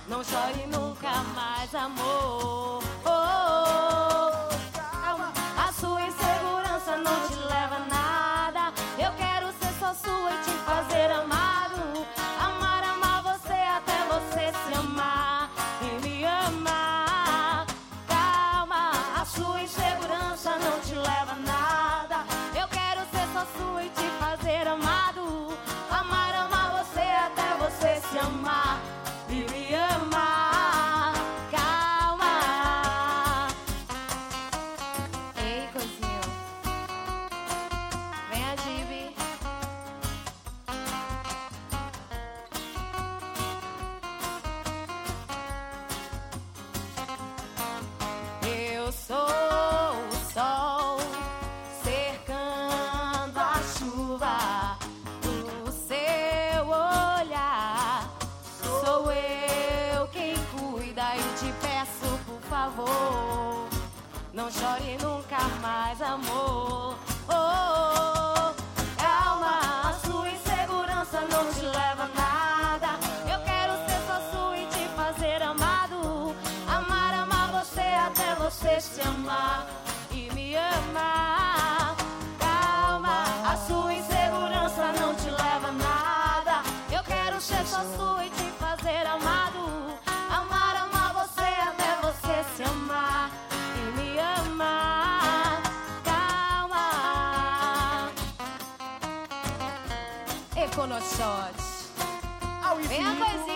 Não chore nunca mais, amor. Calma, a sua insegurança não te leva a nada. Eu quero ser só sua e te fazer amado. Amar, amar você até você se amar e me amar. Calma, a sua insegurança não te leva a nada. Eu quero ser só sua e te fazer amado. Amar, amar você até você se amar e me amar. Calma. Ei, coisinho, vem a Gibi. Eu sou o sol cercando a chuva do seu olhar. Sou eu quem cuida e te peço, por favor, não chore nunca mais, amor. Calma, a sua insegurança não te leva a nada. Eu quero ser só sua e te fazer amado. Amar, amar você até você se amar e me amar. Calma, a sua insegurança não te leva a nada. Eu quero ser só sua e te fazer amado. Amar, amar você até você se amar e me amar. Calma. Econoshot. Vem a coisinha.